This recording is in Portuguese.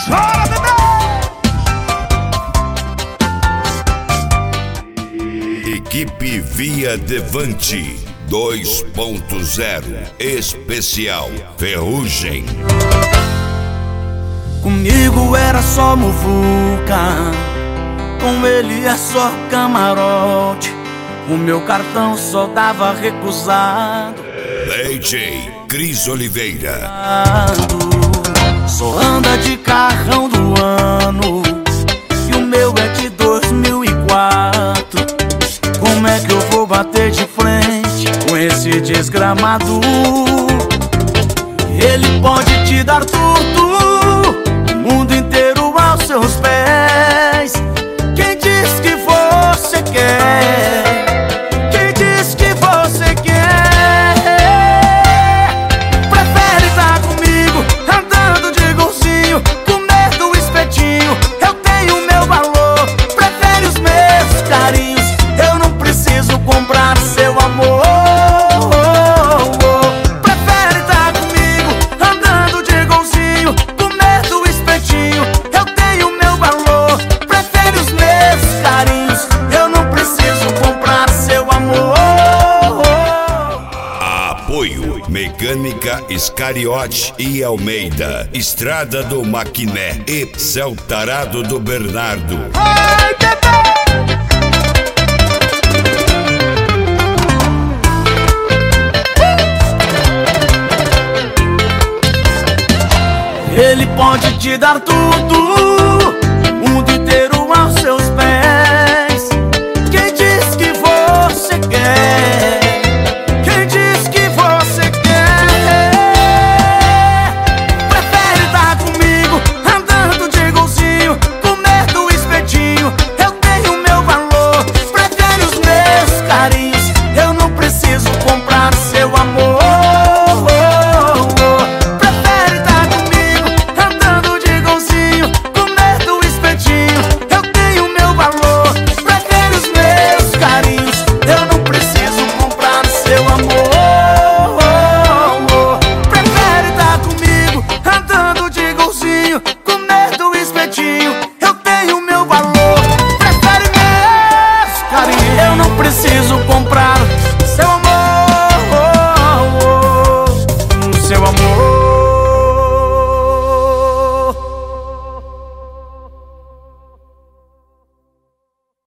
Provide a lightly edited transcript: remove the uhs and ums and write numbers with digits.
Chora, bebê! Equipe Via Devante 2.0 Especial Ferrugem. Comigo era só muvuca, com ele é só camarote. O meu cartão só dava recusado. DJ Cris Oliveira. Só anda de carrão do ano e o meu é de 2004. Como é que eu vou bater de frente com esse desgramado? Ele pode te dar tudo, o mundo inteiro aos seus pés. Quem diz que você quer? Quem diz que você quer? Prefere estar comigo, andando de golzinho, comer do espetinho. Eu tenho meu valor. Prefere os meus carinhos, eu não preciso comprar seu amor. Prefere estar comigo, andando de golzinho, comer do espetinho. Eu tenho meu valor. Prefere os meus carinhos, eu não preciso comprar seu amor. Apoio Mecânica Iscariote e Almeida, Estrada do Maquiné e Céu Tarado do Bernardo. Ai, bebê! Ele pode te dar tudo, o mundo inteiro aos seus